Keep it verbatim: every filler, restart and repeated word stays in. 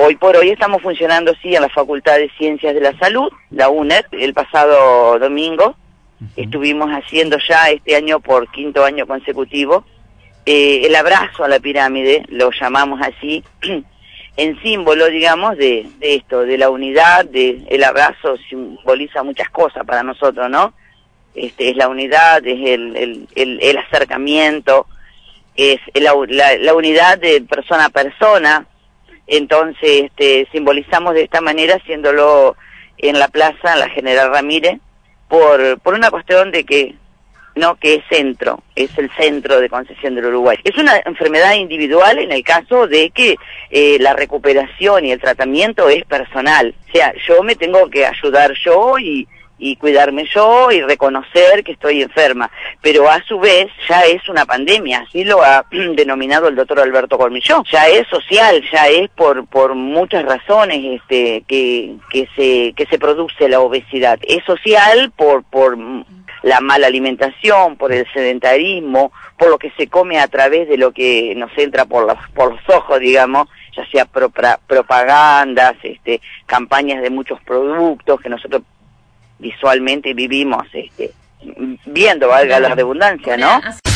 hoy por hoy estamos funcionando, sí, en la Facultad de Ciencias de la Salud, la U N E D. El pasado domingo uh-huh. estuvimos haciendo ya este año por quinto año consecutivo eh, el abrazo a la pirámide, lo llamamos así, en símbolo, digamos, de, de esto, de la unidad. De el abrazo simboliza muchas cosas para nosotros, ¿no? Este, es la unidad, es el, el, el, el acercamiento, es la, la, la unidad de persona a persona. Entonces este, simbolizamos de esta manera, haciéndolo en la plaza, en la General Ramírez, por, por una cuestión de que, no, que es centro, es el centro de Concepción del Uruguay. Es una enfermedad individual en el caso de que eh, la recuperación y el tratamiento es personal. O sea, yo me tengo que ayudar yo y, y cuidarme yo y reconocer que estoy enferma. Pero a su vez ya es una pandemia, así lo ha denominado el doctor Alberto Cormilló. Ya es social, ya es por por muchas razones este que que se que se produce la obesidad. Es social por por la mala alimentación, por el sedentarismo, por lo que se come a través de lo que nos entra por los, por los ojos, digamos, ya sea pro, pra, propagandas, este, campañas de muchos productos que nosotros visualmente vivimos este, viendo, valga la redundancia, ¿no?